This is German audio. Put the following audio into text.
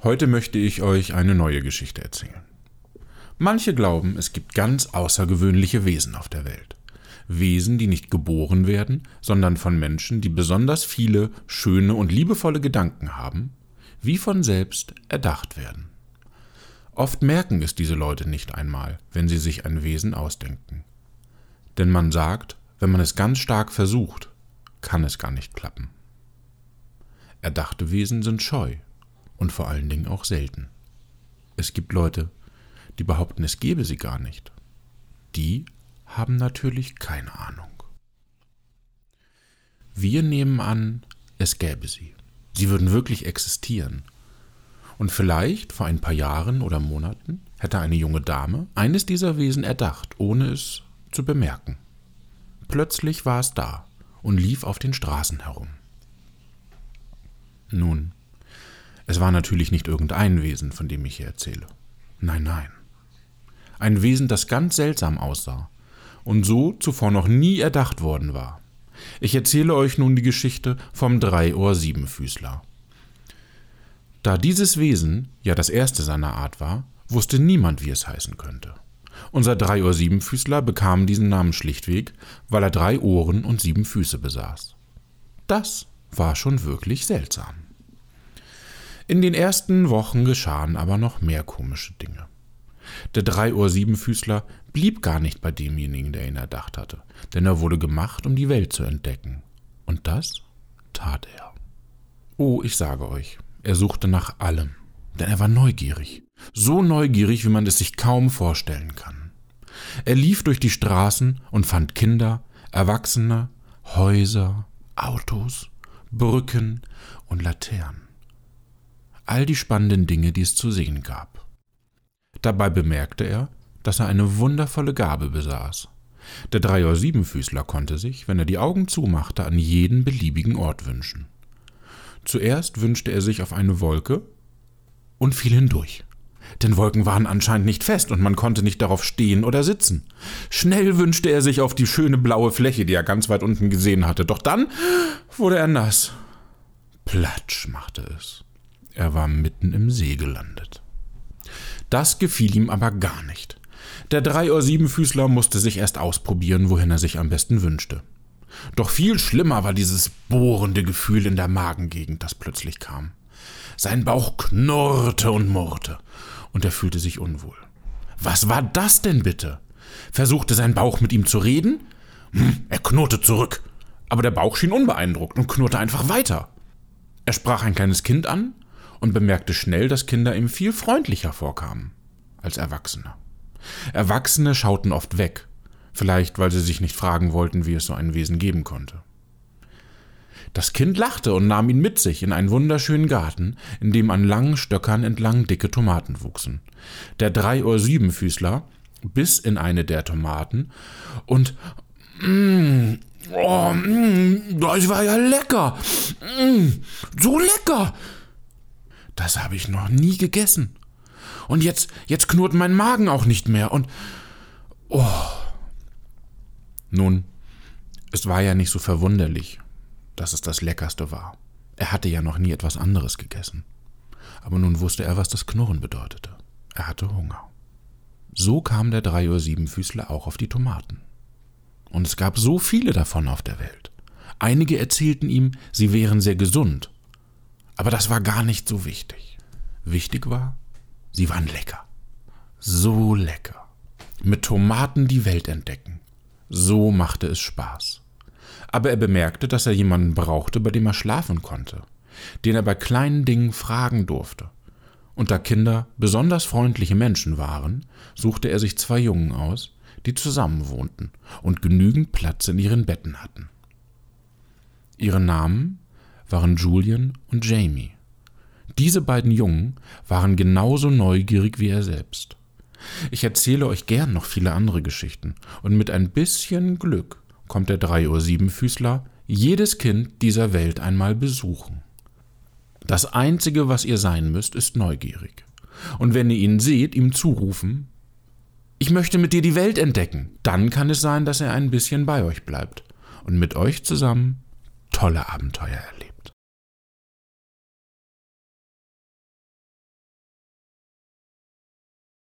Heute möchte ich euch eine neue Geschichte erzählen. Manche glauben, es gibt ganz außergewöhnliche Wesen auf der Welt. Wesen, die nicht geboren werden, sondern von Menschen, die besonders viele, schöne und liebevolle Gedanken haben, wie von selbst erdacht werden. Oft merken es diese Leute nicht einmal, wenn sie sich ein Wesen ausdenken. Denn man sagt, wenn man es ganz stark versucht, kann es gar nicht klappen. Erdachte Wesen sind scheu und vor allen Dingen auch selten. Es gibt Leute, die behaupten, es gäbe sie gar nicht. Die haben natürlich keine Ahnung. Wir nehmen an, es gäbe sie. Sie würden wirklich existieren. Und vielleicht, vor ein paar Jahren oder Monaten, hätte eine junge Dame eines dieser Wesen erdacht, ohne es zu bemerken. Plötzlich war es da und lief auf den Straßen herum. Nun, es war natürlich nicht irgendein Wesen, von dem ich hier erzähle. Nein, nein. Ein Wesen, das ganz seltsam aussah und so zuvor noch nie erdacht worden war. Ich erzähle euch nun die Geschichte vom Dreiohr-Siebenfüßler. Da dieses Wesen ja das erste seiner Art war, wusste niemand, wie es heißen könnte. Unser Dreiohr-Siebenfüßler bekam diesen Namen schlichtweg, weil er 3 Ohren und 7 Füße besaß. Das war schon wirklich seltsam. In den ersten Wochen geschahen aber noch mehr komische Dinge. Der Dreiohr-Siebenfüßler blieb gar nicht bei demjenigen, der ihn erdacht hatte, denn er wurde gemacht, um die Welt zu entdecken. Und das tat er. Oh, ich sage euch, er suchte nach allem, denn er war neugierig. So neugierig, wie man es sich kaum vorstellen kann. Er lief durch die Straßen und fand Kinder, Erwachsene, Häuser, Autos, Brücken und Laternen. All die spannenden Dinge, die es zu sehen gab. Dabei bemerkte er, dass er eine wundervolle Gabe besaß. Der Dreiohr-Siebenfüßler konnte sich, wenn er die Augen zumachte, an jeden beliebigen Ort wünschen. Zuerst wünschte er sich auf eine Wolke und fiel hindurch. Denn Wolken waren anscheinend nicht fest und man konnte nicht darauf stehen oder sitzen. Schnell wünschte er sich auf die schöne blaue Fläche, die er ganz weit unten gesehen hatte. Doch dann wurde er nass. Platsch machte es. Er war mitten im See gelandet. Das gefiel ihm aber gar nicht. Der Dreiohr-Siebenfüßler musste sich erst ausprobieren, wohin er sich am besten wünschte. Doch viel schlimmer war dieses bohrende Gefühl in der Magengegend, das plötzlich kam. Sein Bauch knurrte und murrte, und er fühlte sich unwohl. Was war das denn bitte? Versuchte sein Bauch mit ihm zu reden? Er knurrte zurück, aber der Bauch schien unbeeindruckt und knurrte einfach weiter. Er sprach ein kleines Kind an und bemerkte schnell, dass Kinder ihm viel freundlicher vorkamen als Erwachsene. Erwachsene schauten oft weg, vielleicht weil sie sich nicht fragen wollten, wie es so ein Wesen geben konnte. Das Kind lachte und nahm ihn mit sich in einen wunderschönen Garten, in dem an langen Stöckern entlang dicke Tomaten wuchsen. Der Dreiohr-Siebenfüßler biss in eine der Tomaten und das war ja lecker, so lecker. Das habe ich noch nie gegessen. Und jetzt knurrt mein Magen auch nicht mehr und Nun, es war ja nicht so verwunderlich, dass es das Leckerste war. Er hatte ja noch nie etwas anderes gegessen. Aber nun wusste er, was das Knurren bedeutete. Er hatte Hunger. So kam der Dreiohr-Siebenfüßler auch auf die Tomaten. Und es gab so viele davon auf der Welt. Einige erzählten ihm, sie wären sehr gesund. Aber das war gar nicht so wichtig. Wichtig war, sie waren lecker. So lecker. Mit Tomaten die Welt entdecken. So machte es Spaß. Aber er bemerkte, dass er jemanden brauchte, bei dem er schlafen konnte, den er bei kleinen Dingen fragen durfte. Und da Kinder besonders freundliche Menschen waren, suchte er sich 2 Jungen aus, die zusammen wohnten und genügend Platz in ihren Betten hatten. Ihre Namen waren Julian und Jamie. Diese beiden Jungen waren genauso neugierig wie er selbst. Ich erzähle euch gern noch viele andere Geschichten und mit ein bisschen Glück kommt der Dreiohr-Siebenfüßler jedes Kind dieser Welt einmal besuchen. Das Einzige, was ihr sein müsst, ist neugierig. Und wenn ihr ihn seht, ihm zurufen, »Ich möchte mit dir die Welt entdecken«, dann kann es sein, dass er ein bisschen bei euch bleibt und mit euch zusammen tolle Abenteuer erlebt.